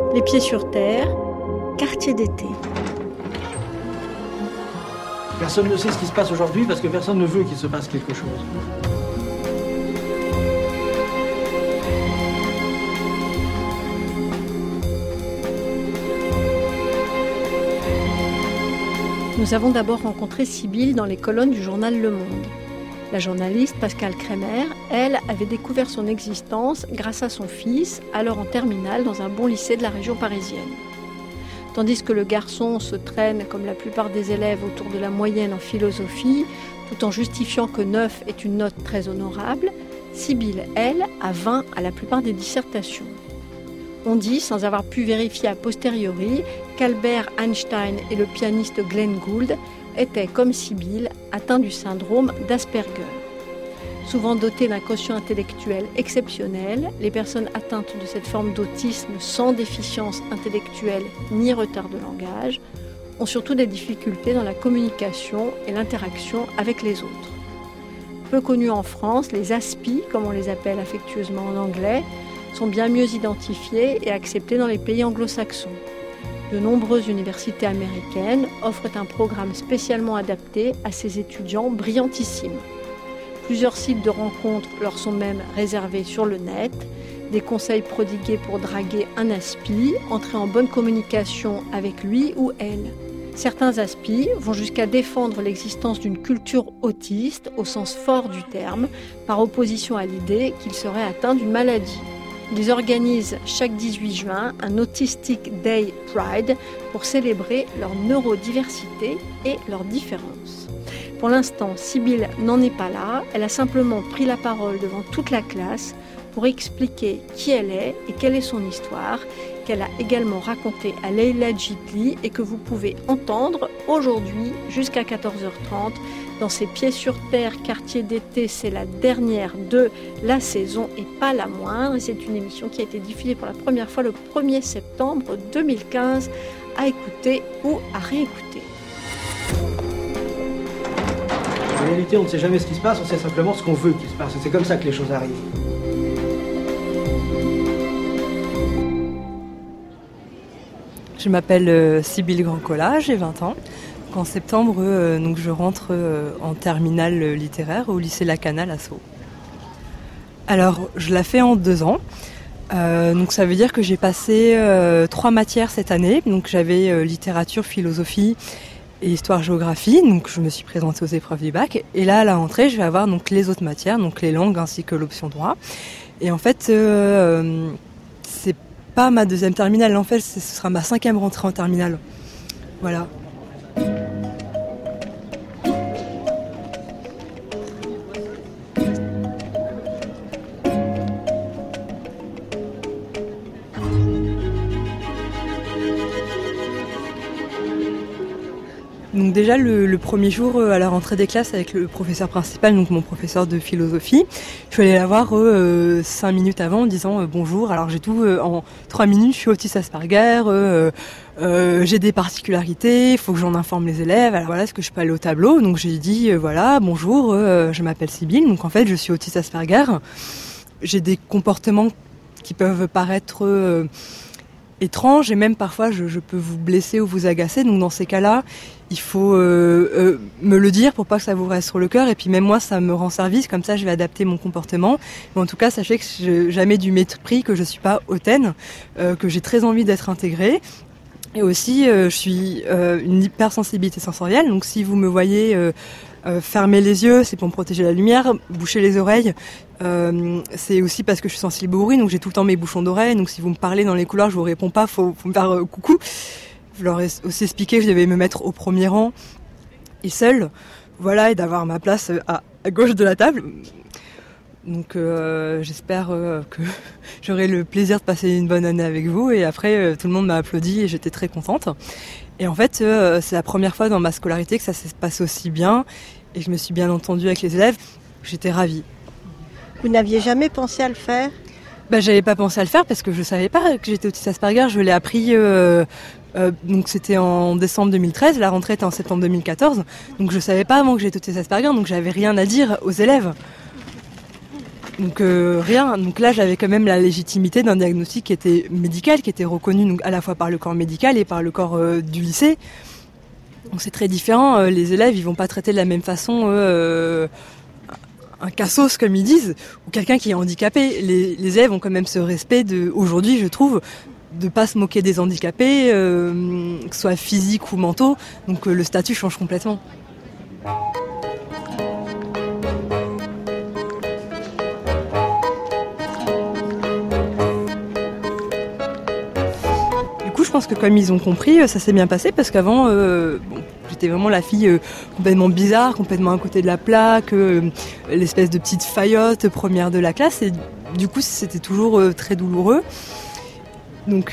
Les pieds sur terre, quartier d'été. Personne ne sait ce qui se passe aujourd'hui parce que personne ne veut qu'il se passe quelque chose. Nous avons d'abord rencontré Sybille dans les colonnes du journal Le Monde. La journaliste Pascale Kremer, elle, avait découvert son existence grâce à son fils, alors en terminale dans un bon lycée de la région parisienne. Tandis que le garçon se traîne, comme la plupart des élèves, autour de la moyenne en philosophie, tout en justifiant que 9 est une note très honorable, Sybille, elle, a 20 à la plupart des dissertations. On dit, sans avoir pu vérifier a posteriori, qu'Albert Einstein et le pianiste Glenn Gould étaient, comme Sybille, atteints du syndrome d'Asperger. Souvent dotées d'un quotient intellectuel exceptionnel, les personnes atteintes de cette forme d'autisme sans déficience intellectuelle ni retard de langage ont surtout des difficultés dans la communication et l'interaction avec les autres. Peu connues en France, les ASPI, comme on les appelle affectueusement en anglais, sont bien mieux identifiées et acceptées dans les pays anglo-saxons. De nombreuses universités américaines offrent un programme spécialement adapté à ces étudiants brillantissimes. Plusieurs sites de rencontres leur sont même réservés sur le net, des conseils prodigués pour draguer un ASPI, entrer en bonne communication avec lui ou elle. Certains ASPI vont jusqu'à défendre l'existence d'une culture autiste au sens fort du terme, par opposition à l'idée qu'ils seraient atteints d'une maladie. Ils organisent chaque 18 juin un Autistic Day Pride pour célébrer leur neurodiversité et leurs différences. Pour l'instant, Sybille n'en est pas là. Elle a simplement pris la parole devant toute la classe pour expliquer qui elle est et quelle est son histoire, qu'elle a également racontée à Leila Jitli et que vous pouvez entendre aujourd'hui jusqu'à 14h30 dans ses Pieds sur terre, quartier d'été. C'est la dernière de la saison et pas la moindre. Et c'est une émission qui a été diffusée pour la première fois le 1er septembre 2015 à écouter ou à réécouter. En réalité, on ne sait jamais ce qui se passe, on sait simplement ce qu'on veut qu'il se passe. Et c'est comme ça que les choses arrivent. Je m'appelle Sybille Grandcola, j'ai 20 ans. En septembre, donc je rentre en terminale littéraire au lycée Lacanal à Sceaux. Alors, je la fais en 2 ans. Donc ça veut dire que j'ai passé 3 matières cette année. Donc j'avais littérature, philosophie et histoire-géographie. Donc je me suis présentée aux épreuves du bac. Et là, à la rentrée, je vais avoir donc les autres matières, donc les langues ainsi que l'option droit. Et en fait, c'est pas ma 2e terminale. En fait, ce sera ma 5e rentrée en terminale. Voilà. Donc déjà le premier jour à la rentrée des classes avec le professeur principal, donc mon professeur de philosophie, je suis allée la voir 5 minutes avant en disant bonjour. Alors j'ai tout en 3 minutes, je suis autiste Asperger, j'ai des particularités, il faut que j'en informe les élèves. Alors voilà, est-ce que je peux aller au tableau? Donc j'ai dit voilà, bonjour, je m'appelle Sybille, donc en fait je suis autiste Asperger. J'ai des comportements qui peuvent paraître étranges et même parfois je peux vous blesser ou vous agacer. Donc dans ces cas-là, il faut me le dire pour pas que ça vous reste sur le cœur. Et puis même moi, ça me rend service. Comme ça, je vais adapter mon comportement. Mais en tout cas, sachez que j'ai jamais du mépris, que je suis pas hautaine, que j'ai très envie d'être intégrée. Et aussi, je suis une hypersensibilité sensorielle. Donc si vous me voyez fermer les yeux, c'est pour me protéger la lumière. Boucher les oreilles, c'est aussi parce que je suis sensible au bruit. Donc j'ai tout le temps mes bouchons d'oreilles. Donc si vous me parlez dans les couloirs, je vous réponds pas. Faut me faire coucou. Je leur ai aussi expliqué que je devais me mettre au premier rang et seule, voilà, et d'avoir ma place à gauche de la table. Donc j'espère que j'aurai le plaisir de passer une bonne année avec vous. Et après, tout le monde m'a applaudi et j'étais très contente. Et en fait, c'est la première fois dans ma scolarité que ça se passe aussi bien et que je me suis bien entendue avec les élèves. J'étais ravie. Vous n'aviez jamais pensé à le faire ? J'avais pas pensé à le faire parce que je savais pas que j'étais autiste Asperger. Je l'ai appris, donc c'était en décembre 2013, la rentrée était en septembre 2014. Donc je savais pas avant que j'étais autiste Asperger, donc j'avais rien à dire aux élèves. Donc rien. Donc là, j'avais quand même la légitimité d'un diagnostic qui était médical, qui était reconnu donc à la fois par le corps médical et par le corps du lycée. Donc c'est très différent. Les élèves, ils vont pas traiter de la même façon un cassos, comme ils disent, ou quelqu'un qui est handicapé. Les élèves ont quand même ce respect aujourd'hui, je trouve, de pas se moquer des handicapés, que ce soit physiques ou mentaux. Donc le statut change complètement. Je pense que comme ils ont compris, ça s'est bien passé parce qu'avant, j'étais vraiment la fille complètement bizarre, complètement à côté de la plaque, l'espèce de petite faillotte première de la classe et du coup c'était toujours très douloureux. Donc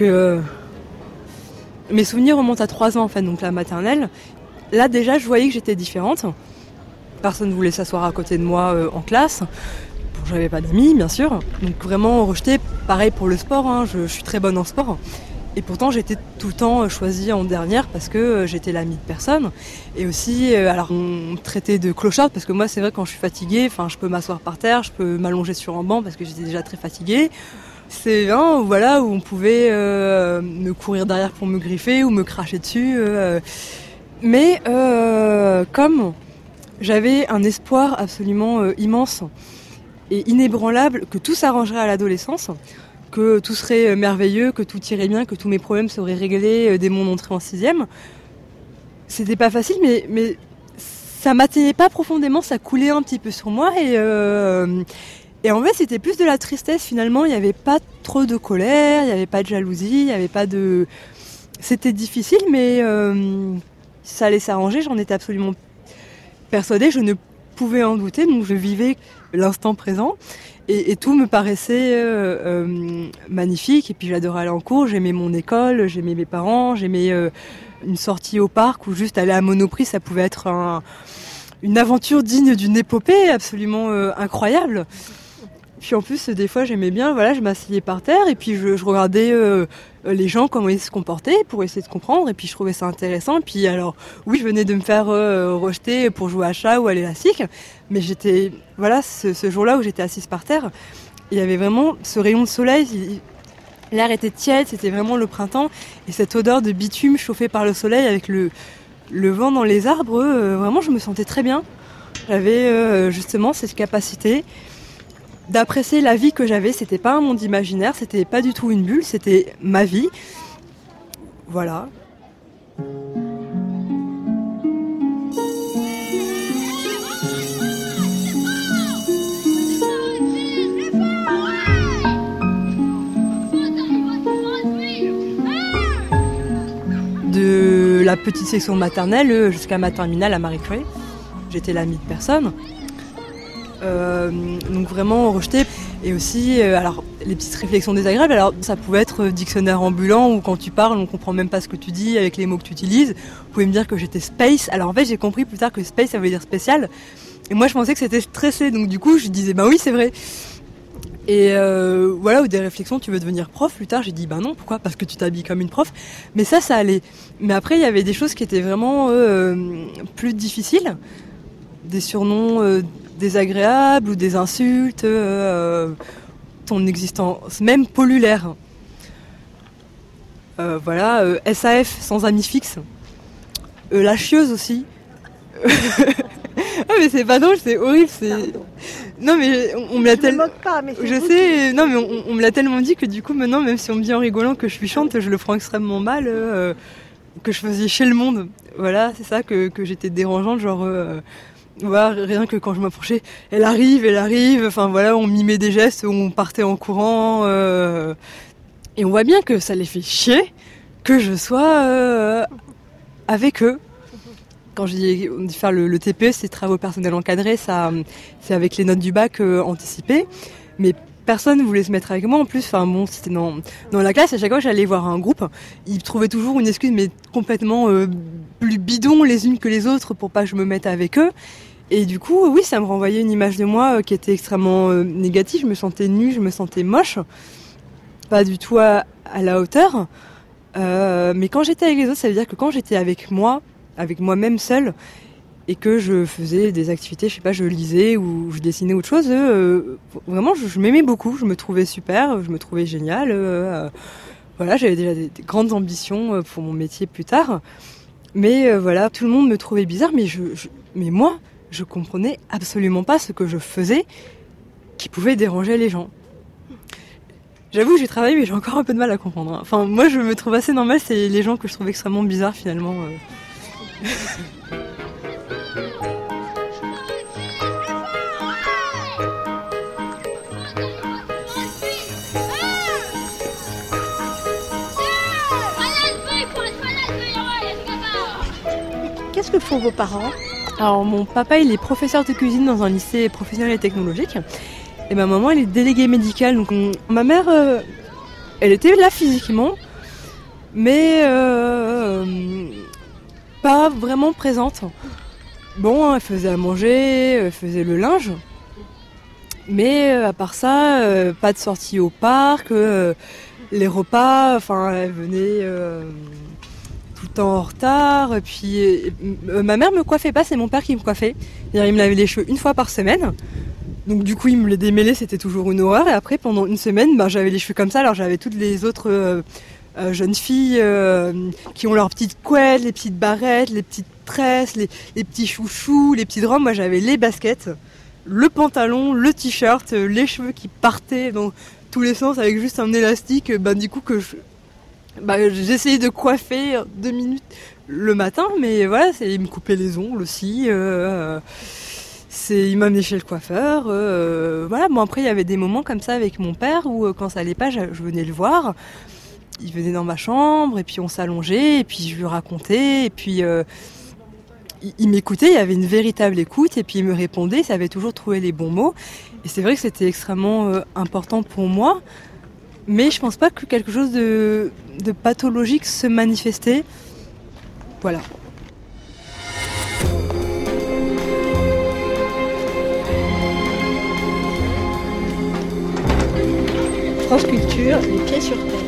mes souvenirs remontent à 3 ans en fait, donc la maternelle. Là déjà je voyais que j'étais différente. Personne ne voulait s'asseoir à côté de moi en classe. J'avais pas d'amis bien sûr. Donc vraiment rejetée, pareil pour le sport, hein, je suis très bonne en sport. Et pourtant, j'étais tout le temps choisie en dernière parce que j'étais l'amie de personne. Et aussi, alors on me traitait de clocharde parce que moi, c'est vrai, quand je suis fatiguée, je peux m'asseoir par terre, je peux m'allonger sur un banc parce que j'étais déjà très fatiguée. C'est voilà, où on pouvait me courir derrière pour me griffer ou me cracher dessus. Mais comme j'avais un espoir absolument immense et inébranlable que tout s'arrangerait à l'adolescence, que tout serait merveilleux, que tout irait bien, que tous mes problèmes seraient réglés dès mon entrée en 6e. C'était pas facile, mais ça m'atteignait pas profondément, ça coulait un petit peu sur moi. Et en fait, c'était plus de la tristesse finalement. Il n'y avait pas trop de colère, il n'y avait pas de jalousie, il n'y avait pas de... C'était difficile, mais ça allait s'arranger, j'en étais absolument persuadée. Je ne pouvais en douter, donc je vivais l'instant présent. Et tout me paraissait magnifique. Et puis j'adorais aller en cours, j'aimais mon école, j'aimais mes parents, j'aimais une sortie au parc ou juste aller à Monoprix. Ça pouvait être une aventure digne d'une épopée absolument incroyable. Puis en plus, des fois, j'aimais bien, voilà, je m'asseyais par terre et puis je regardais les gens, comment ils se comportaient pour essayer de comprendre. Et puis je trouvais ça intéressant. Et puis alors, oui, je venais de me faire rejeter pour jouer à chat ou à l'élastique. Mais j'étais, voilà, ce jour-là où j'étais assise par terre, il y avait vraiment ce rayon de soleil. L'air était tiède, c'était vraiment le printemps. Et cette odeur de bitume chauffée par le soleil avec le vent dans les arbres, vraiment, je me sentais très bien. J'avais justement cette capacité d'apprécier la vie que j'avais. C'était pas un monde imaginaire, c'était pas du tout une bulle, c'était ma vie. Voilà. De la petite section maternelle jusqu'à ma terminale à Marie-Curie, j'étais l'amie de personne. Donc vraiment rejeté. Et aussi alors les petites réflexions désagréables, alors ça pouvait être dictionnaire ambulant où quand tu parles on comprend même pas ce que tu dis avec les mots que tu utilises. Vous pouvez me dire que j'étais space, alors en fait j'ai compris plus tard que space ça veut dire spécial et moi je pensais que c'était stressé, donc du coup je disais bah oui c'est vrai. Et voilà, ou des réflexions, tu veux devenir prof plus tard, j'ai dit bah non, pourquoi, parce que tu t'habilles comme une prof. Mais ça allait. Mais après il y avait des choses qui étaient vraiment plus difficiles, des surnoms désagréables ou des insultes, ton existence même pollulaire. Voilà, SAF sans amis fixes, la chieuse aussi. Ah mais c'est pas drôle, c'est horrible, c'est... Non mais on me l'a tellement... Je sais, non mais on me l'a tellement dit que du coup maintenant, même si on me dit en rigolant que je suis chiante, je le prends extrêmement mal, que je faisais chier le monde. Voilà, c'est ça, que j'étais dérangeante, genre... Voilà, rien que quand je m'approchais, elle arrive, enfin voilà, on mimait des gestes, on partait en courant, et on voit bien que ça les fait chier que je sois avec eux. Quand je dis faire le TPE, c'est travaux personnels encadrés, ça, c'est avec les notes du bac anticipées, mais personne ne voulait se mettre avec moi en plus. Enfin bon, c'était dans la classe, à chaque fois j'allais voir un groupe, ils trouvaient toujours une excuse, mais complètement plus bidon les unes que les autres pour pas que je me mette avec eux. Et du coup, oui, ça me renvoyait une image de moi qui était extrêmement négative. Je me sentais nue, je me sentais moche, pas du tout à la hauteur. Mais quand j'étais avec les autres, ça veut dire que quand j'étais avec moi, avec moi-même seule, et que je faisais des activités, je sais pas, je lisais ou je dessinais autre chose, vraiment je m'aimais beaucoup, je me trouvais super, je me trouvais génial. Voilà, j'avais déjà des grandes ambitions pour mon métier plus tard. Mais voilà, tout le monde me trouvait bizarre, mais moi, je comprenais absolument pas ce que je faisais qui pouvait déranger les gens. J'avoue que j'ai travaillé, mais j'ai encore un peu de mal à comprendre. Hein. Enfin, moi, je me trouve assez normale, c'est les gens que je trouve extrêmement bizarres, finalement. Qu'est-ce que font vos parents ? Alors, mon papa, il est professeur de cuisine dans un lycée professionnel et technologique. Et ma maman, elle est déléguée médicale. Donc, ma mère, elle était là physiquement, mais pas vraiment présente. Bon, elle faisait à manger, elle faisait le linge. Mais à part ça, pas de sortie au parc, les repas, enfin, elle venait tout le temps en retard. Puis ma mère me coiffait pas, c'est mon père qui me coiffait. Il me lavait les cheveux une fois par semaine. Donc du coup, il me les démêlait, c'était toujours une horreur. Et après, pendant une semaine, j'avais les cheveux comme ça. Alors j'avais toutes les autres jeunes filles qui ont leurs petites couettes, les petites barrettes, les petites tresses, les petits chouchous, les petites robes. Moi, j'avais les baskets, le pantalon, le t-shirt, les cheveux qui partaient dans tous les sens avec juste un élastique. Du coup, j'essayais de coiffer 2 minutes le matin, mais voilà, il me coupait les ongles aussi. Il m'amenait chez le coiffeur. Voilà. Bon, après, il y avait des moments comme ça avec mon père où, quand ça allait pas, je venais le voir. Il venait dans ma chambre et puis on s'allongeait et puis je lui racontais et puis il m'écoutait. Il y avait une véritable écoute et puis il me répondait. Ça avait toujours trouvé les bons mots. Et c'est vrai que c'était extrêmement important pour moi. Mais je pense pas que quelque chose de pathologique se manifestait. Voilà. France Culture, les pieds sur terre.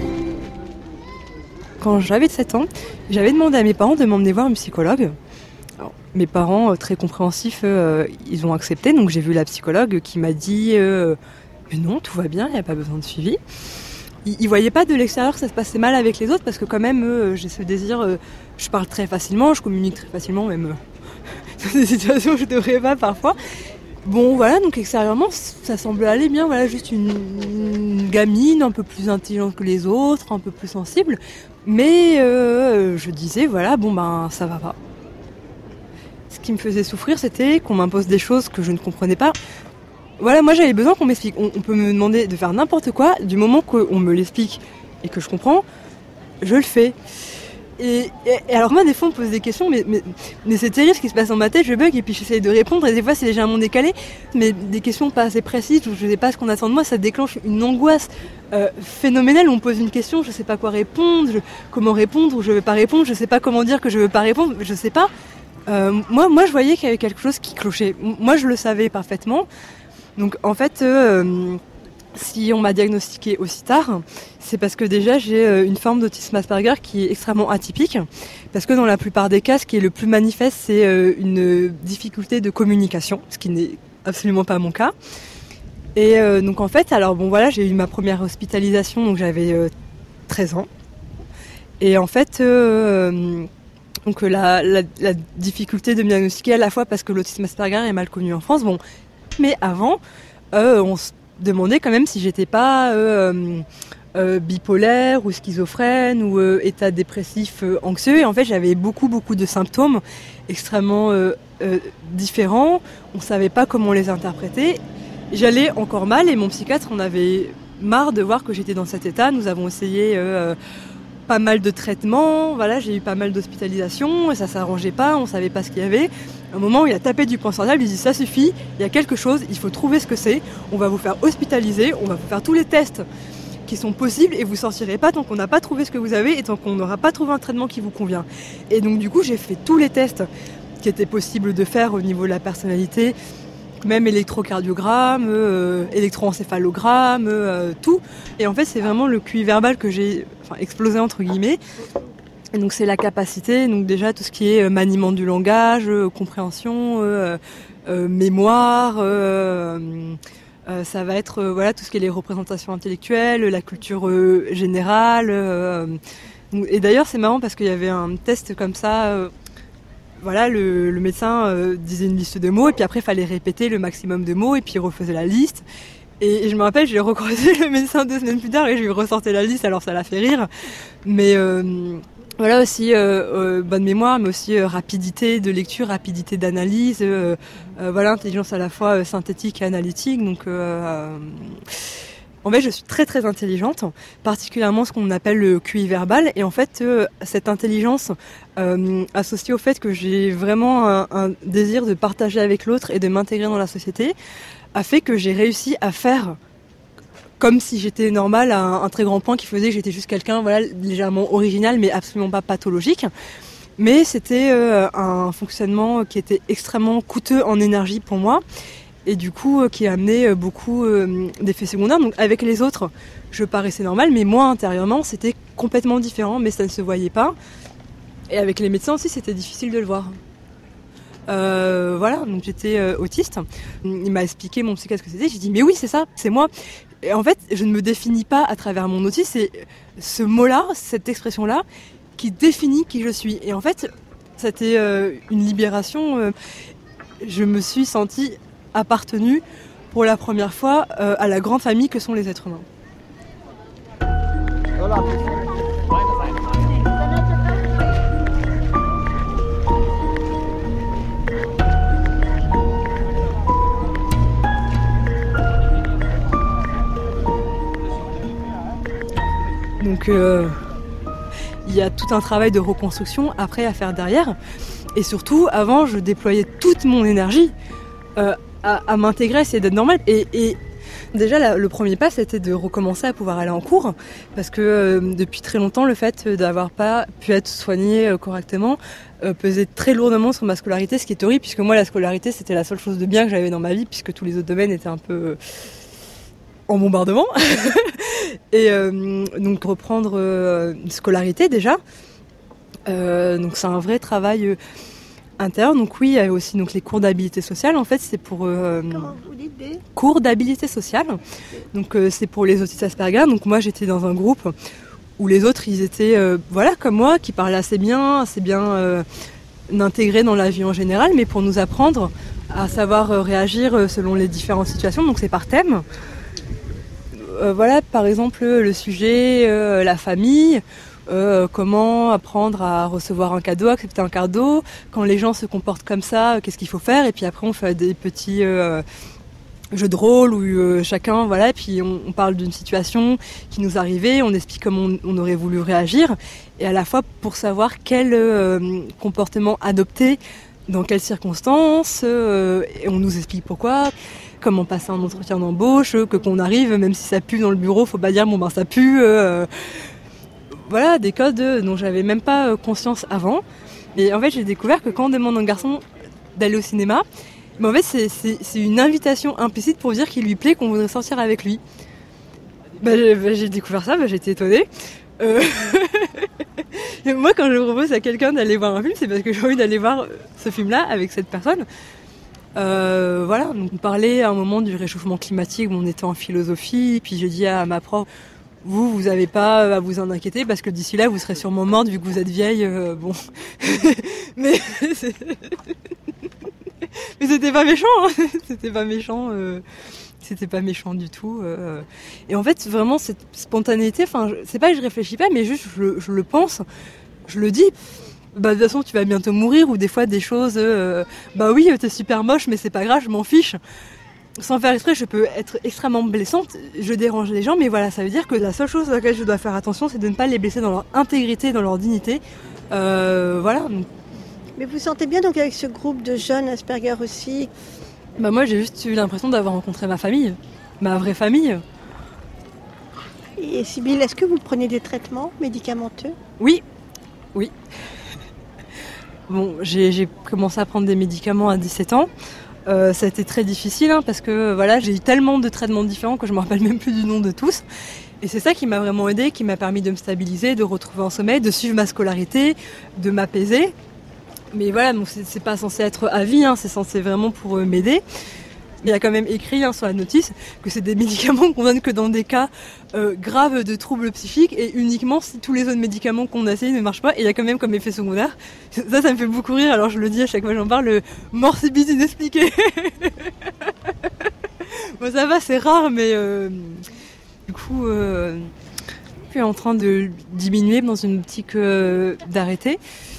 Quand j'avais 7 ans, j'avais demandé à mes parents de m'emmener voir une psychologue. Alors, mes parents, très compréhensifs, ils ont accepté. Donc j'ai vu la psychologue qui m'a dit mais non, tout va bien, il n'y a pas besoin de suivi. Ils voyaient pas de l'extérieur que ça se passait mal avec les autres parce que quand même, j'ai ce désir, je parle très facilement, je communique très facilement, même dans des situations où je devrais pas parfois. Bon voilà, donc extérieurement ça semble aller bien, voilà, juste une gamine un peu plus intelligente que les autres, un peu plus sensible, mais je disais voilà, ça va pas. Ce qui me faisait souffrir, c'était qu'on m'impose des choses que je ne comprenais pas. Voilà, moi j'avais besoin qu'on m'explique. On peut me demander de faire n'importe quoi, du moment qu'on me l'explique et que je comprends, je le fais. Et alors moi des fois on me pose des questions mais c'est terrible ce qui se passe dans ma tête, je bug et puis j'essaye de répondre et des fois c'est légèrement décalé, mais des questions pas assez précises, je sais pas ce qu'on attend de moi, ça déclenche une angoisse phénoménale. On me pose une question, je sais pas quoi répondre, comment répondre ou je veux pas répondre, je sais pas comment dire que je veux pas répondre, je sais pas. Moi je voyais qu'il y avait quelque chose qui clochait, moi je le savais parfaitement. Donc en fait si on m'a diagnostiqué aussi tard, c'est parce que déjà j'ai une forme d'autisme Asperger qui est extrêmement atypique. Parce que dans la plupart des cas, ce qui est le plus manifeste, c'est une difficulté de communication, ce qui n'est absolument pas mon cas. Et donc en fait, j'ai eu ma première hospitalisation, donc j'avais 13 ans. Et en fait, donc la difficulté de me diagnostiquer à la fois parce que l'autisme Asperger est mal connu en France, mais avant, on se demandait quand même si j'étais pas bipolaire ou schizophrène ou état dépressif anxieux. Et en fait, j'avais beaucoup de symptômes extrêmement différents. On savait pas comment les interpréter. J'allais encore mal et mon psychiatre en avait marre de voir que j'étais dans cet état. Nous avons essayé pas mal de traitements, voilà, j'ai eu pas mal d'hospitalisations et ça s'arrangeait pas, on savait pas ce qu'il y avait. À un moment où il a tapé du poing sur la table, il dit ça suffit, il y a quelque chose, il faut trouver ce que c'est, on va vous faire hospitaliser, on va vous faire tous les tests qui sont possibles et vous sortirez pas tant qu'on n'a pas trouvé ce que vous avez et tant qu'on n'aura pas trouvé un traitement qui vous convient. Et donc du coup j'ai fait tous les tests qui étaient possibles de faire au niveau de la personnalité, même électrocardiogramme, électroencéphalogramme, tout. Et en fait, c'est vraiment le QI verbal que j'ai explosé entre guillemets. Et donc c'est la capacité, donc déjà tout ce qui est maniement du langage, compréhension, mémoire, ça va être voilà tout ce qui est les représentations intellectuelles, la culture générale. Et d'ailleurs c'est marrant parce qu'il y avait un test comme ça. Voilà, le médecin disait une liste de mots et puis après il fallait répéter le maximum de mots et puis il refaisait la liste. Et je me rappelle, j'ai recroisé le médecin 2 semaines plus tard et je lui ressortais la liste, alors ça l'a fait rire. Mais voilà aussi bonne mémoire, mais aussi rapidité de lecture, rapidité d'analyse, voilà, intelligence à la fois synthétique et analytique. Donc en fait, je suis très très intelligente, particulièrement ce qu'on appelle le QI verbal. Et en fait, cette intelligence associée au fait que j'ai vraiment un désir de partager avec l'autre et de m'intégrer dans la société, a fait que j'ai réussi à faire comme si j'étais normale à un très grand point qui faisait que j'étais juste quelqu'un voilà, légèrement original, mais absolument pas pathologique. Mais c'était un fonctionnement qui était extrêmement coûteux en énergie pour moi. Et du coup qui a amené beaucoup d'effets secondaires. Donc avec les autres, je paraissais normale, mais moi intérieurement, c'était complètement différent, mais ça ne se voyait pas. Et avec les médecins aussi, c'était difficile de le voir. Voilà, donc j'étais autiste. Il m'a expliqué mon psychiatre ce que c'était. J'ai dit mais oui, c'est ça, c'est moi. Et en fait, je ne me définis pas à travers mon autisme. C'est ce mot-là, cette expression-là, qui définit qui je suis. Et en fait, c'était une libération. Je me suis sentie appartenu pour la première fois à la grande famille que sont les êtres humains. Donc il y a tout un travail de reconstruction après à faire derrière. Et surtout, avant, je déployais toute mon énergie à m'intégrer, essayer d'être normale. Et déjà, le premier pas, c'était de recommencer à pouvoir aller en cours. Parce que depuis très longtemps, le fait d'avoir pas pu être soignée correctement pesait très lourdement sur ma scolarité, ce qui est horrible, puisque moi, la scolarité, c'était la seule chose de bien que j'avais dans ma vie, puisque tous les autres domaines étaient un peu en bombardement. Et donc, reprendre une scolarité, déjà. Donc, c'est un vrai travail intérieur. Donc oui, il y a aussi donc les cours d'habilité sociale. En fait, c'est pour Comment vous dites des cours d'habilité sociale. Donc c'est pour les autistes Asperger. Donc moi, j'étais dans un groupe où les autres, ils étaient voilà comme moi, qui parlaient assez bien intégrés dans la vie en général, mais pour nous apprendre à savoir réagir selon les différentes situations. Donc c'est par thème. Voilà, par exemple, le sujet, la famille. Comment apprendre à recevoir un cadeau, accepter un cadeau, quand les gens se comportent comme ça, qu'est-ce qu'il faut faire, et puis après on fait des petits jeux de rôle où chacun, voilà, et puis on parle d'une situation qui nous arrivait, on explique comment on aurait voulu réagir, et à la fois pour savoir quel comportement adopter, dans quelles circonstances, et on nous explique pourquoi. Comment passer un entretien d'embauche, que qu'on arrive, même si ça pue dans le bureau, faut pas dire bon ben ça pue. Voilà, des codes dont j'avais même pas conscience avant. Et en fait, j'ai découvert que quand on demande à un garçon d'aller au cinéma, mais en fait, c'est une invitation implicite pour dire qu'il lui plaît, qu'on voudrait sortir avec lui. J'ai découvert ça, j'étais étonnée. Moi, quand je propose à quelqu'un d'aller voir un film, c'est parce que j'ai envie d'aller voir ce film-là avec cette personne. Voilà, donc on parlait à un moment du réchauffement climatique où on était en philosophie, puis j'ai dit à ma prof, vous avez pas à vous en inquiéter parce que d'ici là vous serez sûrement morte vu que vous êtes vieille, bon. mais c'était pas méchant, hein. C'était pas méchant du tout. Et en fait vraiment cette spontanéité, enfin c'est pas que je réfléchis pas, mais juste je le pense, je le dis. De toute façon tu vas bientôt mourir, ou des fois des choses, oui t'es super moche mais c'est pas grave, je m'en fiche. Sans faire exprès, je peux être extrêmement blessante, je dérange les gens, mais voilà, ça veut dire que la seule chose à laquelle je dois faire attention, c'est de ne pas les blesser dans leur intégrité, dans leur dignité. Voilà. Mais vous sentez bien donc avec ce groupe de jeunes Asperger aussi? Moi, j'ai juste eu l'impression d'avoir rencontré ma famille, ma vraie famille. Et Sybille, est-ce que vous prenez des traitements médicamenteux? Oui. Bon, j'ai commencé à prendre des médicaments à 17 ans. Ça a été très difficile parce que voilà, j'ai eu tellement de traitements différents que je me rappelle même plus du nom de tous. Et c'est ça qui m'a vraiment aidée, qui m'a permis de me stabiliser, de retrouver un sommeil, de suivre ma scolarité, de m'apaiser. Mais voilà, donc c'est pas censé être à vie, c'est censé vraiment pour m'aider. Il y a quand même écrit sur la notice que c'est des médicaments qu'on donne que dans des cas graves de troubles psychiques et uniquement si tous les autres médicaments qu'on a essayé ne marchent pas. Et il y a quand même comme effet secondaire. Ça me fait beaucoup rire, alors je le dis à chaque fois que j'en parle, le morsibus inexpliqué. Bon, ça va, c'est rare, mais du coup, je suis en train de diminuer dans une optique d'arrêter.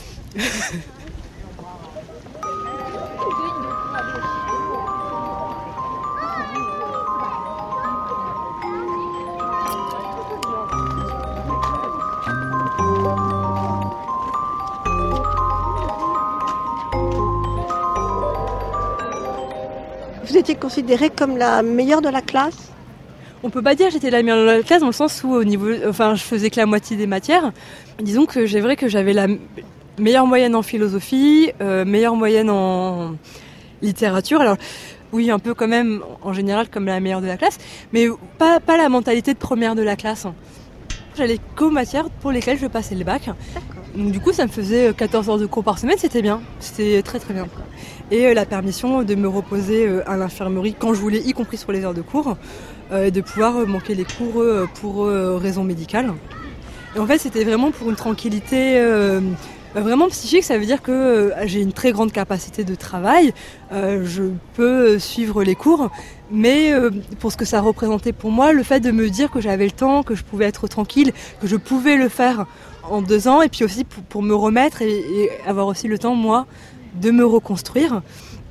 Vous étiez considérée comme la meilleure de la classe? On peut pas dire que j'étais la meilleure de la classe dans le sens où je faisais que la moitié des matières. Disons que c'est vrai que j'avais la meilleure moyenne en philosophie, meilleure moyenne en littérature. Alors oui, un peu quand même en général comme la meilleure de la classe, mais pas la mentalité de première de la classe. J'allais qu'aux matières pour lesquelles je passais le bac. Donc du coup, ça me faisait 14 heures de cours par semaine, c'était bien. C'était très très bien. Et la permission de me reposer à l'infirmerie quand je voulais, y compris sur les heures de cours, et de pouvoir manquer les cours pour raison médicale. Et en fait, c'était vraiment pour une tranquillité vraiment psychique. Ça veut dire que j'ai une très grande capacité de travail, je peux suivre les cours, mais pour ce que ça représentait pour moi, le fait de me dire que j'avais le temps, que je pouvais être tranquille, que je pouvais le faire en 2 ans, et puis aussi pour me remettre et avoir aussi le temps, moi, de me reconstruire.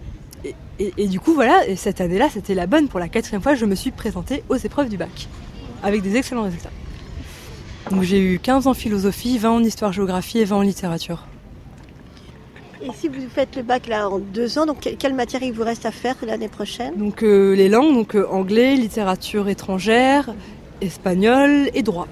Et du coup, voilà, et cette année-là, c'était la bonne. Pour la 4e fois, je me suis présentée aux épreuves du bac, avec des excellents résultats. Donc j'ai eu 15 en philosophie, 20 en histoire-géographie et 20 en littérature. Et si vous faites le bac là en 2 ans, donc quelle matière il vous reste à faire l'année prochaine? Donc les langues, donc anglais, littérature étrangère, espagnol et droit.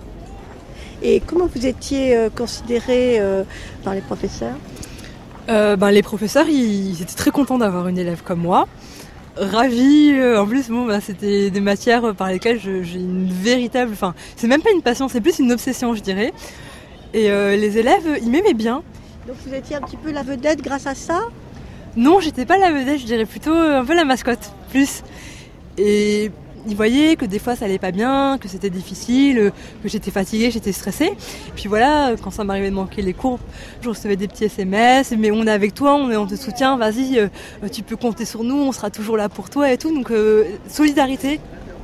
Et comment vous étiez considérée par les professeurs? Les professeurs, ils étaient très contents d'avoir une élève comme moi. Ravis. En plus, c'était des matières par lesquelles j'ai une véritable... Enfin, c'est même pas une passion, c'est plus une obsession, je dirais. Et les élèves, ils m'aimaient bien. Donc vous étiez un petit peu la vedette grâce à ça? Non, j'étais pas la vedette, je dirais plutôt un peu la mascotte, plus. Et ils voyaient que des fois ça allait pas bien, que c'était difficile, que j'étais fatiguée, j'étais stressée. Puis voilà, quand ça m'arrivait de manquer les cours, je recevais des petits SMS, mais on est avec toi, on te soutient, vas-y, tu peux compter sur nous, on sera toujours là pour toi et tout. Donc solidarité.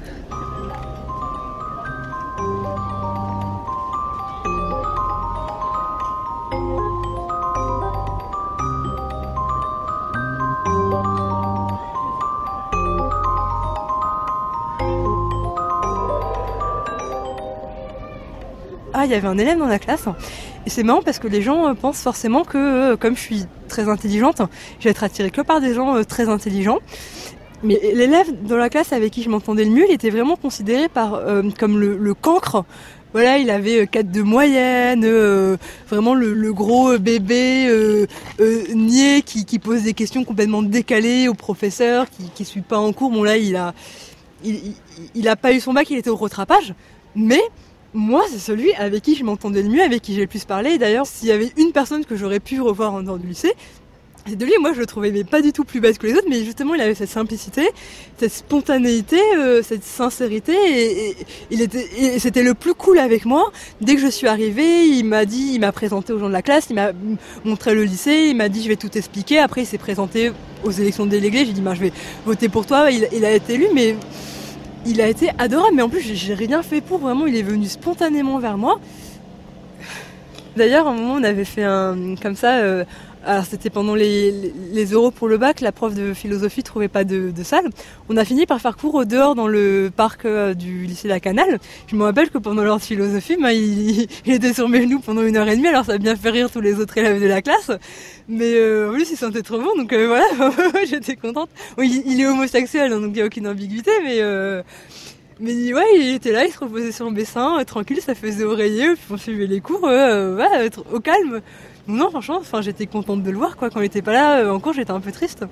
Il y avait un élève dans la classe, et c'est marrant parce que les gens pensent forcément que comme je suis très intelligente, je vais être attirée que par des gens très intelligents. Mais l'élève dans la classe avec qui je m'entendais le mieux, il était vraiment considéré comme le cancre. Voilà, il avait 4 de moyenne, vraiment le gros bébé niais qui pose des questions complètement décalées au professeur, qui suit pas en cours. Bon là, il a pas eu son bac, il était au rattrapage, mais moi, c'est celui avec qui je m'entendais le mieux, avec qui j'ai le plus parlé. Et d'ailleurs, s'il y avait une personne que j'aurais pu revoir en dehors du lycée, c'est de lui. Moi, je le trouvais pas du tout plus bête que les autres, mais justement, il avait cette simplicité, cette spontanéité, cette sincérité, et c'était le plus cool avec moi. Dès que je suis arrivée, il m'a présenté aux gens de la classe, il m'a montré le lycée, il m'a dit je vais tout expliquer. Après, il s'est présenté aux élections de délégués. J'ai dit je vais voter pour toi. Il a été élu, mais il a été adorable, mais en plus j'ai rien fait pour, vraiment il est venu spontanément vers moi. D'ailleurs à un moment on avait fait comme ça, alors c'était pendant les euros pour le bac, la prof de philosophie trouvait pas de salle. On a fini par faire cours au dehors dans le parc du lycée La Canale. Je me rappelle que pendant l'heure de philosophie, il était sur mes genoux pendant 1h30, alors ça a bien fait rire tous les autres élèves de la classe. Mais en plus il sentait trop bon, donc voilà, j'étais contente. Oui, il est homosexuel, donc il n'y a aucune ambiguïté, mais ouais, il était là, il se reposait sur mes seins, tranquille, ça faisait oreiller, puis on suivait les cours, au calme. Non, franchement, j'étais contente de le voir, quoi. Quand il était pas là en cours, j'étais un peu triste.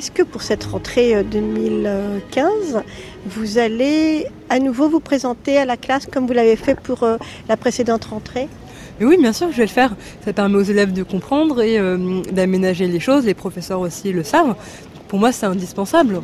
Est-ce que pour cette rentrée 2015, vous allez à nouveau vous présenter à la classe comme vous l'avez fait pour la précédente rentrée ? Mais oui, bien sûr, je vais le faire. Ça permet aux élèves de comprendre et d'aménager les choses. Les professeurs aussi le savent. Pour moi, c'est indispensable.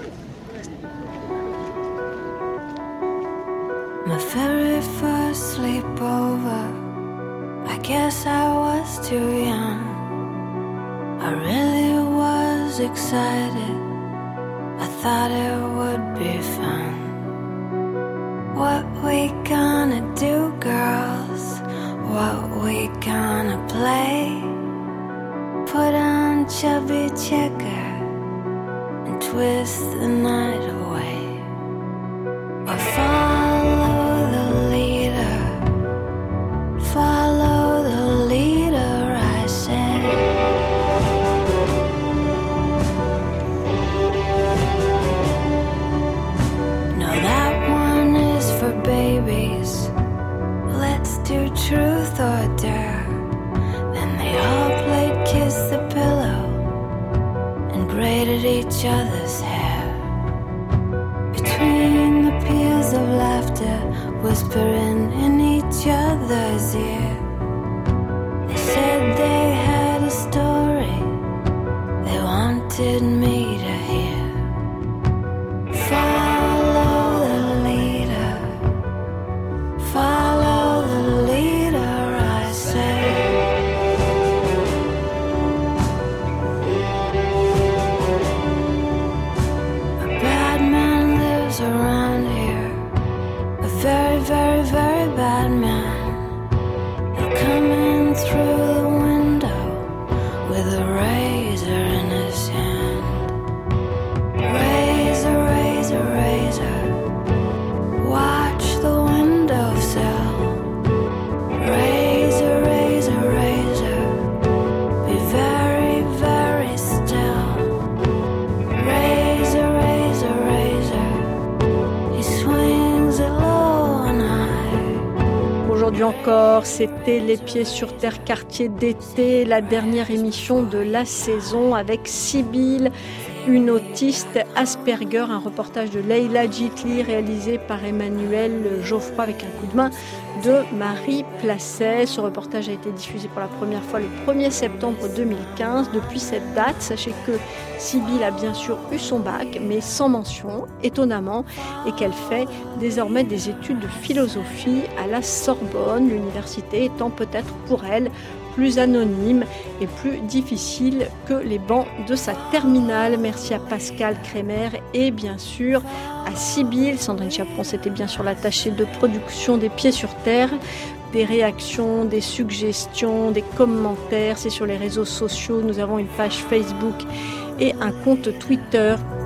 My very first sleepover, I guess I was too young. I really was excited, I thought it would be fun. What we gonna do, girls? What we gonna play? Put on chubby checker and twist the night away. Or follow the leader, follow the leader, I say. No, that one is for babies. Let's do truth or dare. Then they all played kiss the pillow and braided each other's hair. Between the peals of laughter, whispering in each other's ear. They said they had a story they wanted me to hear. Follow the leader, follow the leader, I say. A bad man lives around here, a very, very, very bad man. He'll come in through the window with a razor in his hand. Razor, razor, razor, watch the windowsill. Razor, razor, razor, be very, very still. Razor, razor, razor, he swings it low and high. Aujourd'hui encore, c'était Les Pieds sur Terre, quartier d'été, la dernière émission de la saison avec Sibylle, une autiste Asperger, un reportage de Leïla Jitli réalisé par Emmanuel Geoffroy avec un coup de main de Marie Placet. Ce reportage a été diffusé pour la première fois le 1er septembre 2015. Depuis cette date, sachez que Sibylle a bien sûr eu son bac, mais sans mention, étonnamment, et qu'elle fait désormais des études de philosophie à la Sorbonne, l'université étant peut-être pour elle plus anonyme et plus difficile que les bancs de sa terminale. Merci à Pascal Kremer et bien sûr à Sibylle. Sandrine Chaperon, c'était bien sûr l'attachée de production des Pieds sur Terre. Des réactions, des suggestions, des commentaires, c'est sur les réseaux sociaux. Nous avons une page Facebook et un compte Twitter.